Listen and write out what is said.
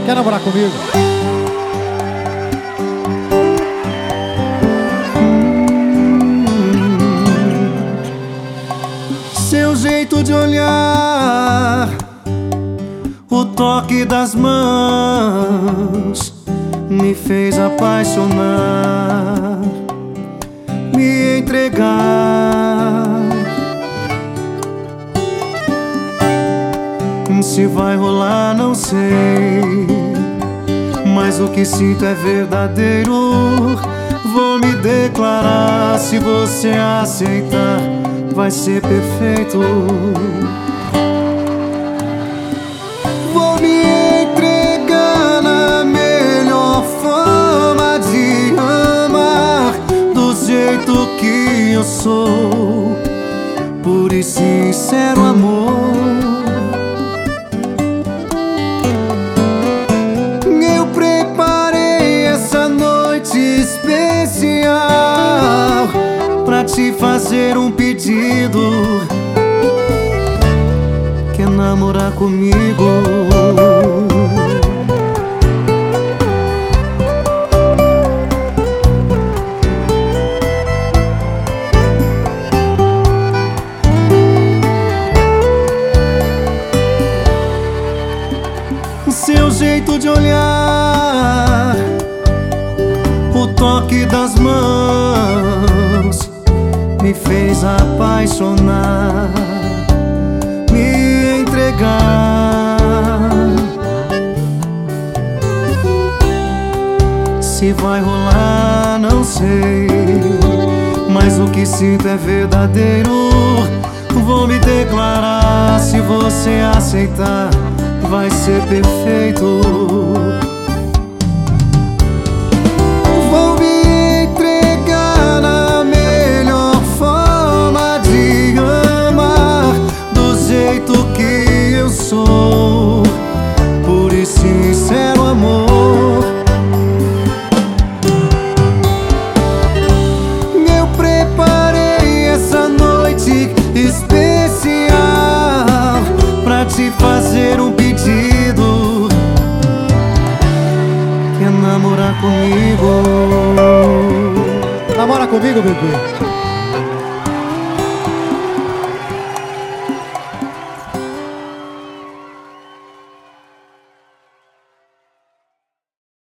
Quer namorar comigo? Seu jeito de olhar, o toque das mãos me fez apaixonar, me entregar. Se vai rolar não sei, mas o que sinto é verdadeiro. Vou me declarar, se você aceitar vai ser perfeito. Vou me entregar na melhor forma de amar, do jeito que eu sou, puro e sincero amor. Eu preparei essa noite especial pra te fazer um pedido. Quer namorar comigo? Seu jeito de olhar, o toque das mãos me fez apaixonar, me entregar. Se vai rolar não sei, mas o que sinto é verdadeiro. Vou me declarar, se você aceitar vai ser perfeito. Vou me entregar na melhor forma de amar, do jeito que eu sou, puro e sincero amor. Eu preparei essa noite especial pra te fazer um pedido. Quer namorar comigo? Namora comigo, bebê.